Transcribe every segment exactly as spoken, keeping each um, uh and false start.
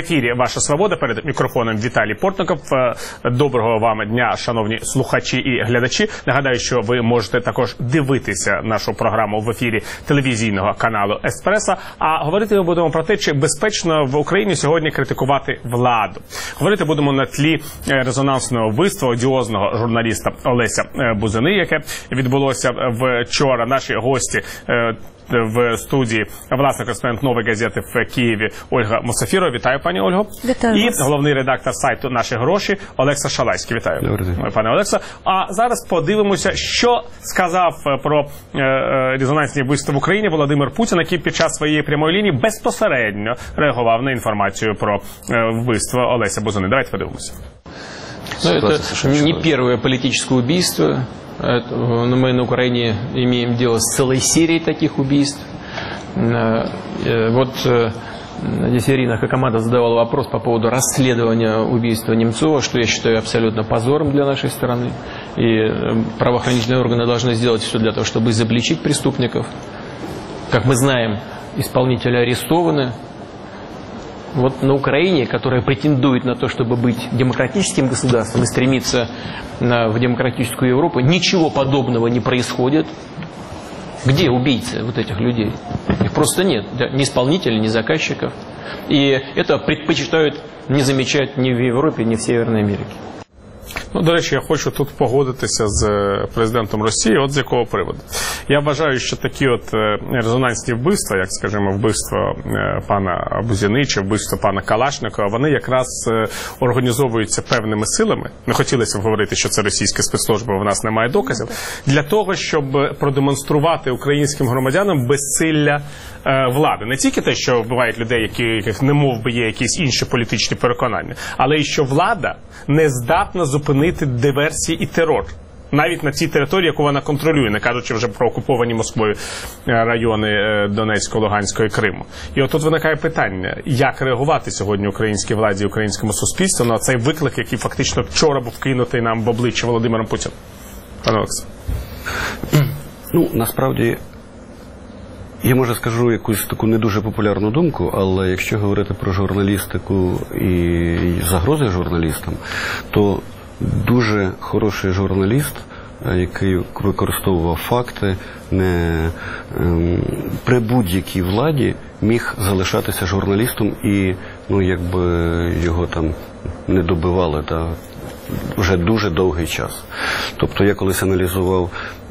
ефірі «Ваша свобода», перед мікрофоном Віталій Портников. Доброго вам дня, шановні слухачі і глядачі. Нагадаю, що ви можете також дивитися нашу програму в ефірі телевізійного каналу «Еспресо». А говорити ми будемо про те, чи безпечно в Україні сьогодні критикувати владу. Говорити будемо на тлі резонансного вбивства одіозного журналіста Олеся Бузини, яке відбулося вчора. Наші гості в студії власна кореспондент «Нової газети» в Києві Ольга Мусафірова. Вітаю, пані Ольго. Вітаю І вас. Головний редактор сайту «Наші гроші» Олекса Шалайський. Вітаю, Добрий. пане Олекса. А зараз подивимося, що сказав про е, е, резонансні вбивства в Україні Володимир Путін, який під час своєї прямої лінії безпосередньо реагував на інформацію про е, вбивство Олеся Бузини. Давайте подивимося. Ну, это не первое политическое убийство. Это, мы на Украине имеем дело с целой серией таких убийств. Вот здесь Ирина Хакамада задавала вопрос по поводу расследования убийства Немцова, что я считаю абсолютно позором для нашей страны. И правоохранительные органы должны сделать все для того, чтобы изобличить преступников. Как мы знаем, исполнители арестованы. Вот на Украине, которая претендует на то, чтобы быть демократическим государством и стремиться в демократическую Европу, ничего подобного не происходит. Где убийцы вот этих людей? Их просто нет. Ни исполнителей, ни заказчиков. И это предпочитают не замечать ни в Европе, ни в Северной Америке. Ну, до речі, я хочу тут погодитися з президентом Росії, от з якого приводу. Я вважаю, що такі от резонансні вбивства, як, скажімо, вбивство пана Бузини чи вбивство пана Калашникова, вони якраз організовуються певними силами. Не хотілося б говорити, що це російська спецслужба, в нас немає доказів. Для того, щоб продемонструвати українським громадянам безсилля влади. Не тільки те, що вбивають людей, яких не мов би є якісь інші політичні переконання, але і що влада не здатна зупинити диверсії і терор. Навіть на цій території, яку вона контролює, не кажучи вже про окуповані Москвою райони Донецького, Луганського і Криму. І отут виникає питання, як реагувати сьогодні українській владі і українському суспільству на цей виклик, який фактично вчора був кинутий нам в обличчя Володимиром Путіним. Пане Олексе. Ну, насправді, я, може, скажу якусь таку не дуже популярну думку, але якщо говорити про журналістику і загрози журналістам, то дуже хороший журналіст, який використовував факти, не ем, при будь-якій владі міг залишатися журналістом і, ну, якби його там не добивали, та вже дуже довгий час. Тобто я колись аналізував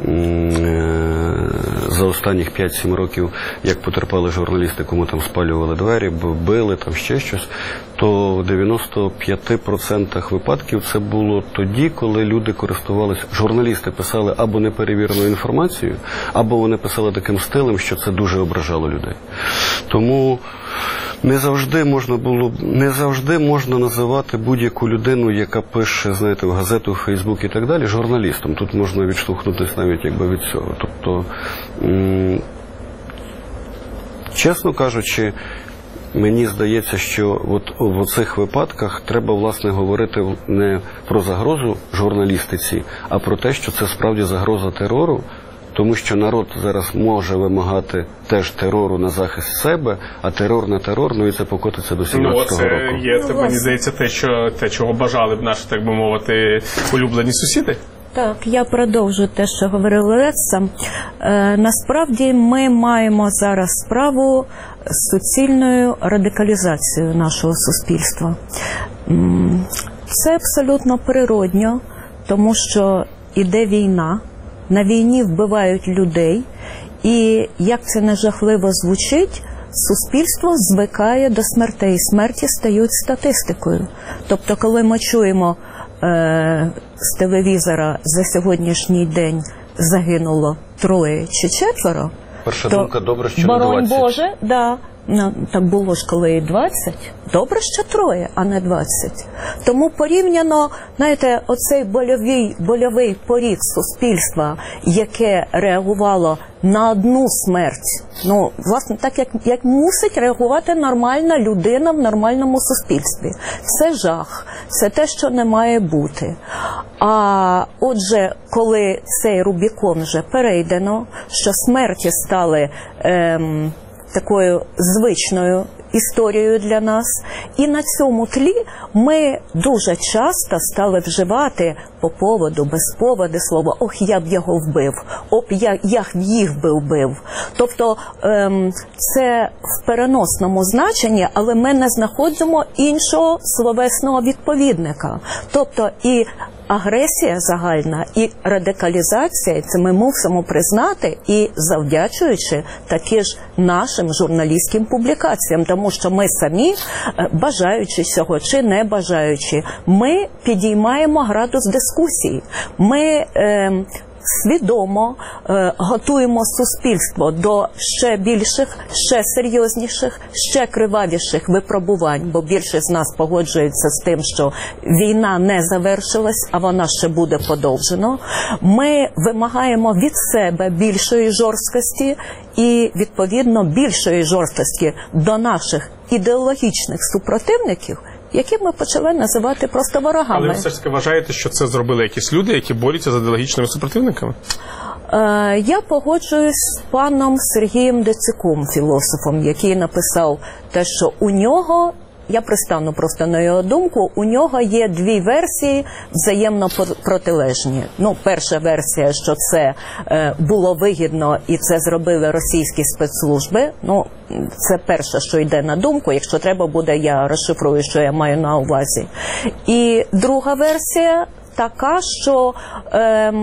за останніх п'ять-сім років, як потерпали журналісти, кому там спалювали двері, били, там ще щось, то в дев'яноста п'яти процентах випадків це було тоді, коли люди користувалися, журналісти писали або неперевірену інформацію, або вони писали таким стилем, що це дуже ображало людей. Тому не завжди можна було, не завжди можна називати будь-яку людину, яка пише, знаєте, в газету, в Фейсбук і так далі, журналістом. Тут можна відштовхнутися навіть якби від цього. Тобто, м- чесно кажучи, мені здається, що от в цих випадках треба, власне, говорити не про загрозу журналістиці, а про те, що це справді загроза терору. Тому що народ зараз може вимагати теж терору на захист себе, а терор на терор, ну і це покотиться до сімнадцятого року. Ну, це є, це, мені здається, те, що, те, чого бажали б наші, так би мовити, улюблені сусіди. Так, я продовжу те, що говорив Олеся. Е, насправді ми маємо зараз справу з суцільною радикалізацією нашого суспільства. Це абсолютно природньо, тому що іде війна, на війні вбивають людей, і, як це не жахливо звучить, суспільство звикає до смертей, смерті стають статистикою. Тобто, коли ми чуємо е- з телевізора за сьогоднішній день загинуло троє чи четверо, перша то, думка, добре, що боронь не двадцять. Боже, да, ну, так було ж коли і двадцять, добре, що троє, а не двадцять. Тому порівняно, знаєте, оцей больовий, больовий поріг суспільства, яке реагувало на одну смерть, ну, власне, так, як, як мусить реагувати нормальна людина в нормальному суспільстві. Це жах, це те, що не має бути. А отже, коли цей Рубікон вже перейдено, що смерті стали ем, такою звичною історією для нас. І на цьому тлі ми дуже часто стали вживати по поводу, без поводу слова «ох, я б його вбив», «ох, я, я б їх би вбив». Тобто ем, це в переносному значенні, але ми не знаходимо іншого словесного відповідника. Тобто і агресія загальна, і радикалізація, це ми мусимо признати, і завдячуючи таки ж нашим журналістським публікаціям, тому що ми самі, бажаючи цього чи не бажаючи, ми підіймаємо градус дискусії. Ми е, свідомо е, готуємо суспільство до ще більших, ще серйозніших, ще кривавіших випробувань, бо більшість з нас погоджується з тим, що війна не завершилась, а вона ще буде подовжена. Ми вимагаємо від себе більшої жорсткості і, відповідно, більшої жорсткості до наших ідеологічних супротивників, які ми почали називати просто ворогами. Але ви все ж таки вважаєте, що це зробили якісь люди, які борються з ідеологічними супротивниками? Е, я погоджуюсь з паном Сергієм Дециком, філософом, який написав те, що у нього, я пристану просто на його думку, у нього є дві версії взаємно протилежні. Ну, перша версія, що це е, було вигідно і це зробили російські спецслужби. Ну, це перше, що йде на думку. Якщо треба буде, я розшифрую, що я маю на увазі. І друга версія така, що Е,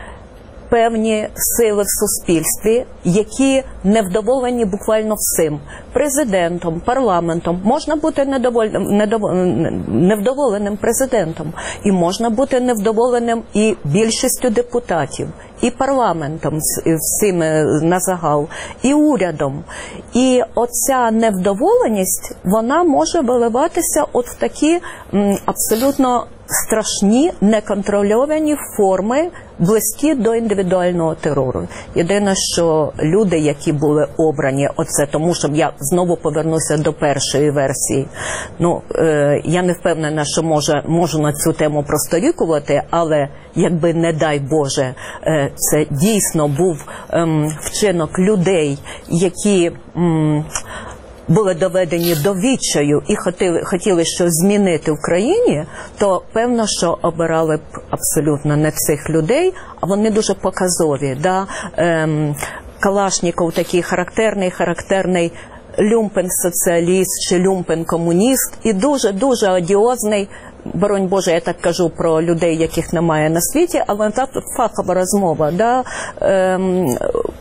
певні сили в суспільстві, які невдоволені буквально всім. Президентом, парламентом. Можна бути недовольним, недов... невдоволеним президентом. І можна бути невдоволеним і більшістю депутатів, і парламентом, всім на загал, і урядом. І оця невдоволеність, вона може виливатися от в такі м, абсолютно страшні, неконтрольовані форми, близькі до індивідуального терору. Єдине, що люди, які були обрані, оце тому, що я знову повернуся до першої версії. Ну, е, я не впевнена, що може, можу на цю тему просторікувати, але якби, не дай Боже, е, це дійсно був е, вчинок людей, які М, були доведені до відчаю і хотіли, хотіли щось змінити в країні, то певно, що обирали б абсолютно не цих людей, а вони дуже показові. Да? Ем, Калашніков такий характерний, характерний люмпен-соціаліст чи люмпен-комуніст і дуже-дуже одіозний, боронь Боже, я так кажу про людей, яких немає на світі, але так фахова розмова, да? ем,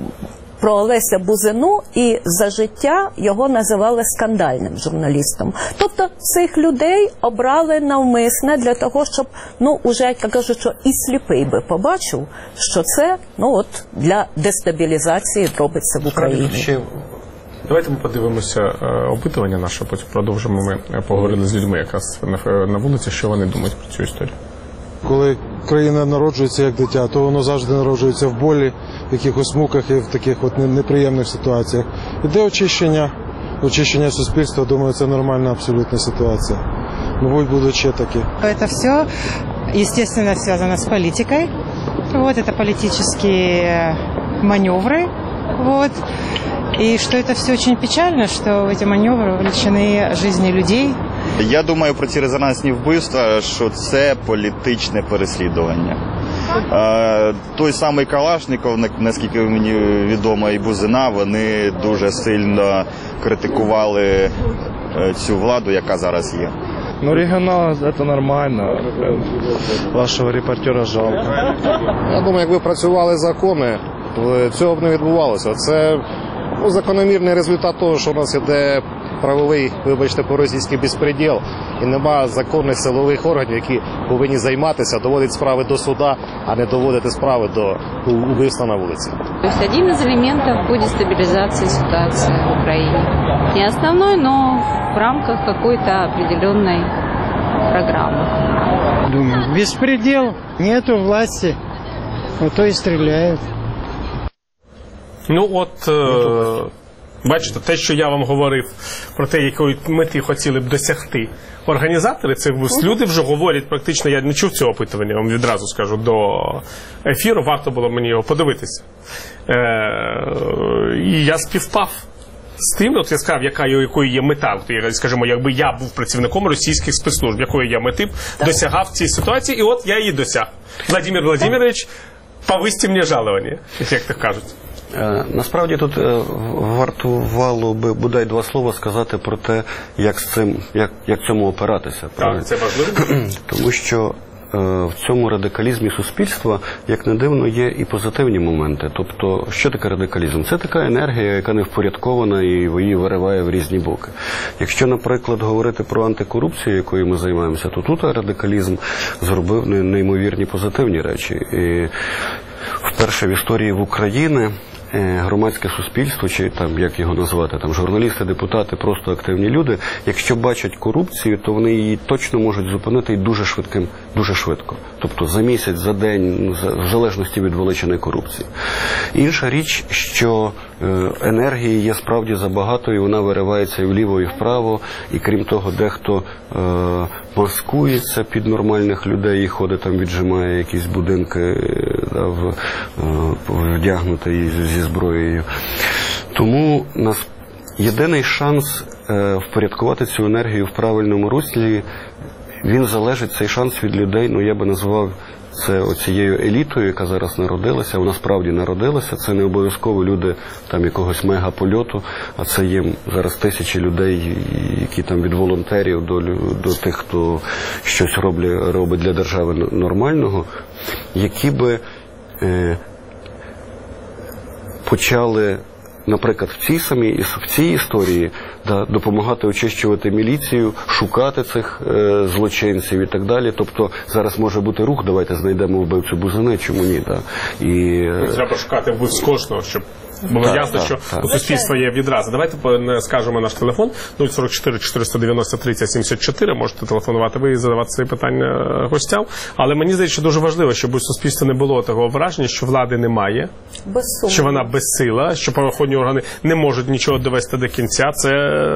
про Олеся Бузину, і за життя його називали скандальним журналістом. Тобто цих людей обрали навмисне для того, щоб, ну, уже, як кажуть, що і сліпий би побачив, що це, ну, от, для дестабілізації робиться в Україні. Ще... Давайте ми подивимося е, опитування наше, потім продовжимо. Ми поговорили з людьми якраз на, на вулиці, що вони думають про цю історію. Коли країна народжується як дитя, то воно завжди народжується в болі, в якихось муках і в таких от неприємних ситуаціях. Іде очищення, очищення суспільства, думаю, це нормальна абсолютна ситуація. Мабуть, будуть ще такі. Это все, естественно, связано с политикой. Вот, это политические маневры. Вот. И что это все очень печально, что в эти маневры вовлечены жизни людей. Я думаю про ці резонансні вбивства, що це політичне переслідування. Е, той самий Калашніков, наскільки мені відомо, і Бузина, вони дуже сильно критикували цю владу, яка зараз є. Ну, регіонал – це нормально. Вашого репортера жалко. Я думаю, якби працювали закони, то цього б не відбувалося. Це ну, закономірний результат того, що у нас іде правовий, вибачте, по-російськи безпреділ, і немає законних силових органів, які повинні займатися, доводити справи до суда, а не доводити справи до убивства на вулиці. Тобто один із елементів по дестабілізації ситуації в Україні. Не основной, но в рамках какой-то определенной программы. Думаю, беспредел, нету власти, ну то и стреляют. Ну от, е, бачите, те, що я вам говорив про те, якої мети хотіли б досягти організатори цих вбивств, люди вже говорять практично, я не чув цього опитування, я вам відразу скажу, до ефіру, варто було мені його подивитися. Е, і я співпав. з тим, от я сказав, яка, якою є мета, скажімо, якби я був працівником російських спецслужб, якої я мети досягав цій ситуації, і от я її досяг. Владимир Владимирович, повисьте мені жалування, як так кажуть. Насправді тут вартувало би бодай два слова сказати про те, як з цим, як, як цьому опиратися. Так, це важливо. Тому що в цьому радикалізмі суспільства, як не дивно, є і позитивні моменти. Тобто, що таке радикалізм? Це така енергія, яка не впорядкована і її вириває в різні боки. Якщо, наприклад, говорити про антикорупцію, якою ми займаємося, то тут радикалізм зробив неймовірні позитивні речі. І вперше в історії в Україні громадське суспільство, чи там, як його назвати, там журналісти, депутати, просто активні люди, якщо бачать корупцію, то вони її точно можуть зупинити і дуже швидким, дуже швидко. Тобто за місяць, за день, в залежності від величини корупції. Інша річ, що енергії є справді забагато, і вона виривається і вліво, і вправо, і крім того, дехто е, маскується під нормальних людей і ходить там, віджимає якісь будинки, да, в, е, вдягнутий зі зброєю. Тому нас єдиний шанс е, впорядкувати цю енергію в правильному руслі, він залежить, цей шанс, від людей, ну я би назвав це оцією елітою, яка зараз народилася, вона справді народилася, це не обов'язково люди там якогось мегапольоту, а це є зараз тисячі людей, які там від волонтерів до, до тих, хто щось роблять, робить для держави нормального, які би е, почали, наприклад, в цій самій в цій історії, да, допомагати очищувати міліцію, шукати цих е, злочинців і так далі. Тобто зараз може бути рух, давайте знайдемо вбивцю Бузини, чому ні, да. І треба шукати вбивць кожного, щоб було так, ясно, так, що так. у суспільства є відразу. Давайте скажемо наш телефон нуль сорок чотири чотириста дев'яносто тридцять сімдесят чотири. Можете телефонувати ви і задавати свої питання гостям. Але мені здається, що дуже важливо, щоб у суспільстві не було того враження, що влади немає, що вона безсила, що правоохоронні органи не можуть нічого довести до кінця. Це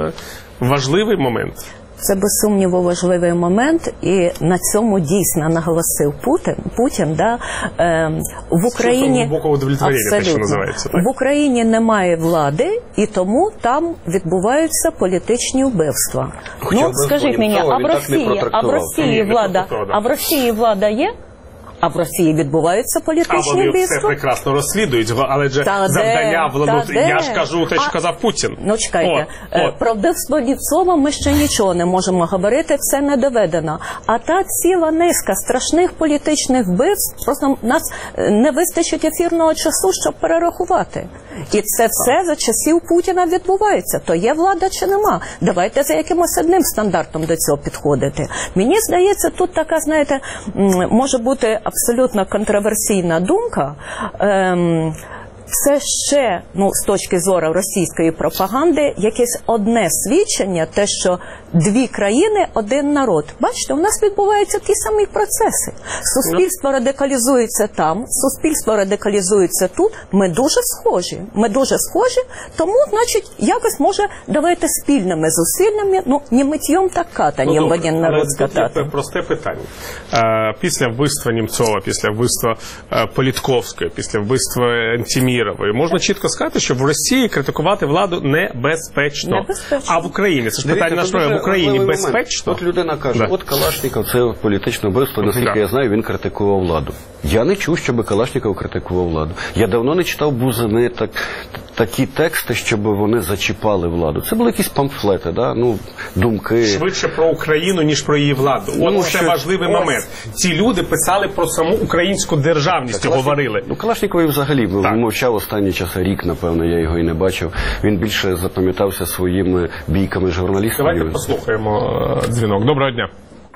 важливий момент. Це, без сумніву, важливий момент, і на цьому дійсно наголосив Путін. Путін да, е, в Україні абсолютно, в Україні немає влади, і тому там відбуваються політичні вбивства. Хоча ну, скажіть мені, а в Росії, а в Росії влада, а в Росії влада є? А в Росії відбуваються політичні вбивства. А вони все прекрасно розслідують, але ж та завдання, де, ну, та я де? ж кажу те, що а, казав Путін. Ну, чекайте, о, о. про вбивство Лівцова ми ще нічого не можемо говорити, це не доведено. А та ціла низка страшних політичних вбивств, просто нас не вистачить ефірного часу, щоб перерахувати. І це все за часів Путіна відбувається. То є влада чи нема? Давайте за якимось одним стандартом до цього підходити. Мені здається, тут така, знаєте, може бути абсолютно контроверсійна думка. Ем, це ще, ну, з точки зору російської пропаганди, якесь одне свідчення, те, що дві країни, один народ. Бачите, у нас відбуваються ті самі процеси. Суспільство радикалізується там, суспільство радикалізується тут. Ми дуже схожі. Ми дуже схожі, тому, значить, якось, може, давайте спільними зусиллями, ну, не миттєм, так катанням ну, в один народ скатати. Це просте питання. Е, після вбивства Німцова, після вбивства е, Політковської, після вбивства Антімірової, можна чітко сказати, що в Росії критикувати владу небезпечно. Небезпечно. А в Україні, це ж питання нашої, в Україні безпечно? От людина каже, да. от Калашніков – це політичне вбивство, наскільки да. я знаю, він критикував владу. Я не чув, щоб Калашніков критикував владу. Я давно не читав Бузини, так, такі тексти, щоб вони зачіпали владу. Це були якісь памфлети, да? Ну, думки. Швидше про Україну, ніж про її владу. От ну, це що... важливий Ось. момент. Ці люди писали про саму українську державність, Калашнік... говорили. Ну, Калашніков взагалі мовчав останні часи, рік, напевно, я його і не бачив. Він більше запам'ятався своїми бійками з журналістами. Давайте послухаємо дзвінок. Доброго дня.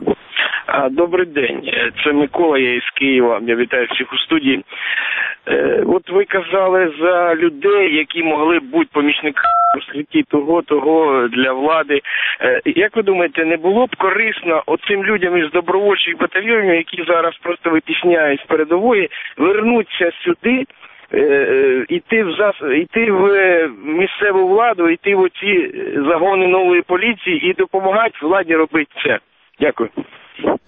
Добрий день. Це Микола, я із Києва. Я вітаю всіх у студії. От ви казали за людей, які могли б бути помічниками у світі того-того для влади. Як ви думаєте, не було б корисно оцим людям із добровольчих батальйонів, які зараз просто витісняють з передової, вернутися сюди, йти в, зас... йти в місцеву владу, йти в оці загони нової поліції і допомагати владі робити це? Дякую.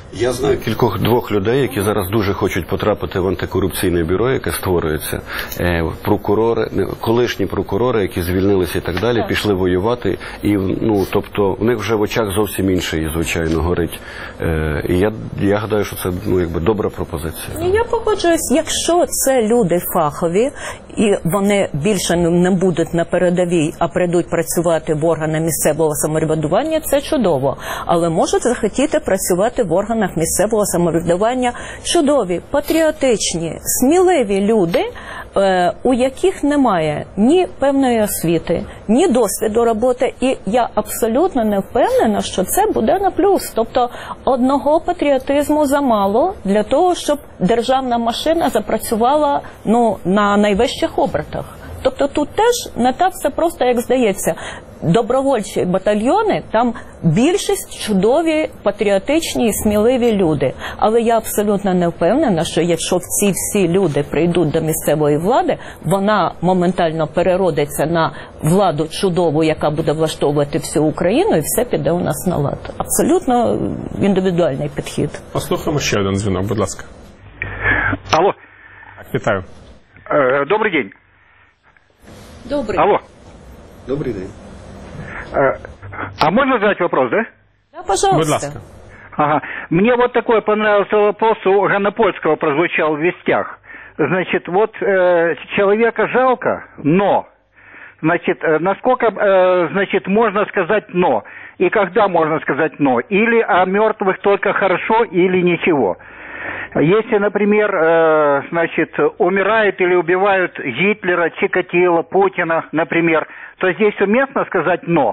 Я знаю кількох двох людей, які зараз дуже хочуть потрапити в антикорупційне бюро, яке створюється. Прокурори, колишні прокурори, які звільнилися і так далі, пішли воювати. І, ну, тобто, в них вже в очах зовсім інший, звичайно, горить. І я, я гадаю, що це, ну, якби добра пропозиція. Я погоджуюсь, якщо це люди фахові, і вони більше не будуть на передовій, а прийдуть працювати в органах місцевого самоврядування, це чудово. Але можуть захотіти працювати в органах місцевого самоврядування чудові, патріотичні, сміливі люди, у яких немає ні певної освіти, ні досвіду роботи. І я абсолютно не впевнена, що це буде на плюс. Тобто одного патріотизму замало для того, щоб державна машина запрацювала, ну, на найвищих обертах. Тобто тут теж не так все просто, як здається. Добровольчі батальйони, там більшість чудові, патріотичні і сміливі люди. Але я абсолютно не впевнена, що якщо ці всі люди прийдуть до місцевої влади, вона моментально переродиться на владу чудову, яка буде влаштовувати всю Україну, і все піде у нас на лад. Абсолютно індивідуальний підхід. Послухаємо ще один дзвінок, будь ласка. Алло. Так, вітаю. Э, добрый день. Добрый. Алло. Добрый день. Э, а можно задать вопрос, да? Да, пожалуйста. Будь ласка. Ага. Мне вот такой понравился вопрос у Ганапольского, прозвучал в вестях. Значит, вот э, человека жалко, но, значит, э, насколько, э, значит, можно сказать «но», и когда можно сказать «но», или о мертвых только хорошо, или ничего. Если, например, э, значит, умирают или убивают Гитлера, Чикатило, Путина, например, то здесь уместно сказать «но».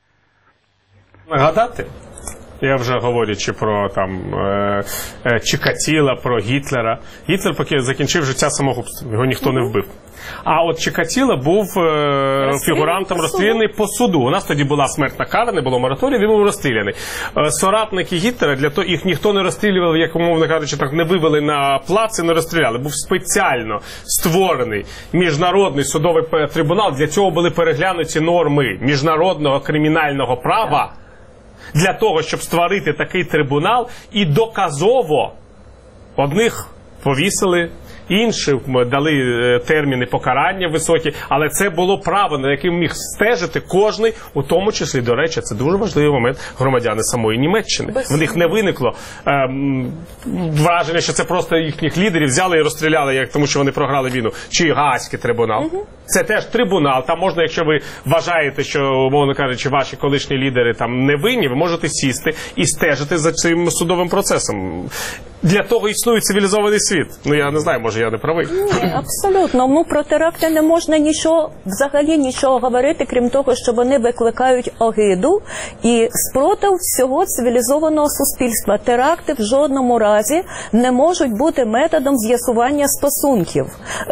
Нагадати? Я вже говорячи про там е, е, Чикатіла, про Гітлера. Гітлер поки закінчив життя самогубством, його ніхто не вбив. А от Чикатіла був е, фігурантом розстріляний по суду. У нас тоді була смертна кара, не було мораторію, він був розстріляний. Е, соратники Гітлера, для того їх ніхто не розстрілював, як умовно кажучи, так не вивели на плац і не розстріляли. Був спеціально створений міжнародний судовий трибунал. Для цього були переглянуті норми міжнародного кримінального права. Для того, щоб створити такий трибунал і доказово одних повісили, іншим дали терміни покарання високі, але це було право, на яке міг стежити кожний, у тому числі, до речі, це дуже важливий момент, громадяни самої Німеччини. В них не виникло ем, враження, що це просто їхніх лідерів взяли і розстріляли, як, тому що вони програли війну. Чи Гаазький трибунал. Угу. Це теж трибунал. Там можна, якщо ви вважаєте, що, умовно кажучи, ваші колишні лідери там не винні, ви можете сісти і стежити за цим судовим процесом. Для того існує цивілізований світ. Ну, я не знаю, може, я не правий. Ні, абсолютно. Ну, про теракти не можна нічого, взагалі нічого говорити, крім того, що вони викликають огиду і спротив всього цивілізованого суспільства. Теракти в жодному разі не можуть бути методом з'ясування стосунків.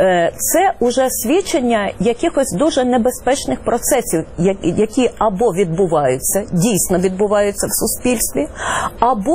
Це уже свідчення якихось дуже небезпечних процесів, які або відбуваються, дійсно відбуваються в суспільстві, або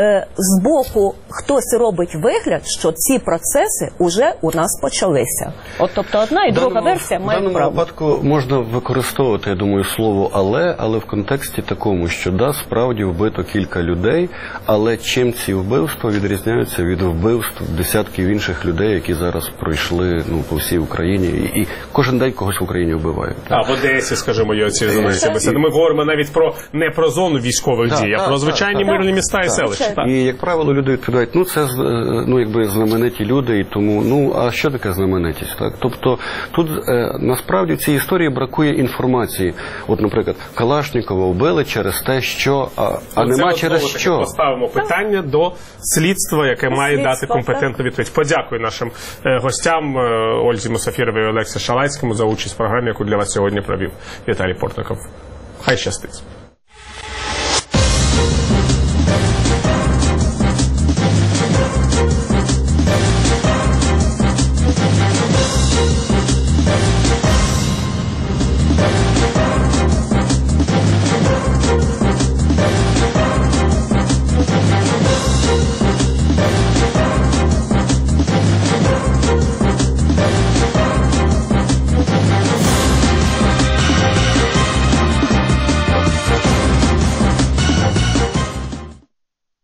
з боку хтось робить вигляд, що ці процеси вже у нас почалися. От, тобто одна і друга версія має право. В даному випадку можна використовувати, я думаю, слово «але», але в контексті такому, що да, справді вбито кілька людей, але чим ці вбивства відрізняються від вбивств десятків інших людей, які зараз пройшли, ну, по всій Україні, і, і кожен день когось в Україні вбивають. А в Одесі, скажімо, є ці бесіди. Ми говоримо навіть про не про зону військових так, дій, а так, про звичайні так, мирні міста так, і селища. Так. І, як правило, люди відповідають, ну, це, ну, якби знамениті люди, і тому, ну, а що таке знаменитість, так? Тобто, тут, е, насправді, в цій історії бракує інформації. От, наприклад, Калашнікова вбили через те, що, а, а нема через що. Поставимо питання до слідства, яке до має слідства, дати компетентну відповідь. Подякую нашим е, гостям е, Ользі Мусафіровій і Олексі Шалайському за участь в програмі, яку для вас сьогодні провів Віталій Портников. Хай щастить.